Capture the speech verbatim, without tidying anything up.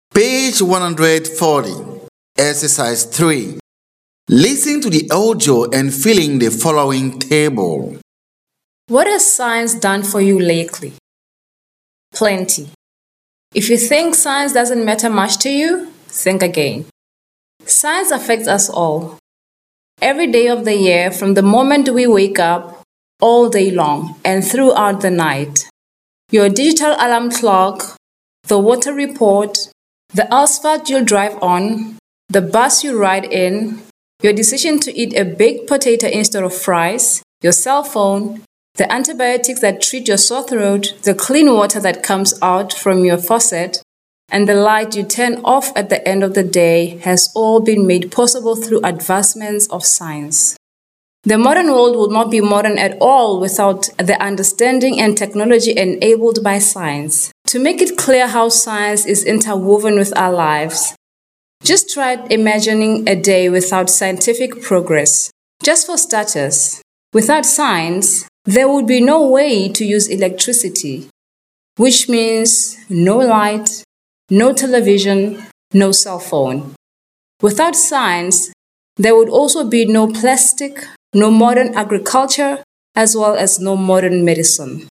Page one hundred forty, Exercise three. Listen to the audio and fill in the following table. What has science done for you lately? Plenty. If you think science doesn't matter much to you, think again. Science affects us all. Every day of the year, from the moment we wake up, all day long, and throughout the night. Your digital alarm clock, the water report, the asphalt you drive on, the bus you ride in, your decision to eat a baked potato instead of fries, your cell phone, the antibiotics that treat your sore throat, the clean water that comes out from your faucet, and the light you turn off at the end of the day has all been made possible through advancements of science. The modern world would not be modern at all without the understanding and technology enabled by science. To make it clear how science is interwoven with our lives, just try imagining a day without scientific progress. Just for starters, without science, there would be no way to use electricity, which means no light, no television, no cell phone. Without science, there would also be no plastic, no modern agriculture, as well as no modern medicine.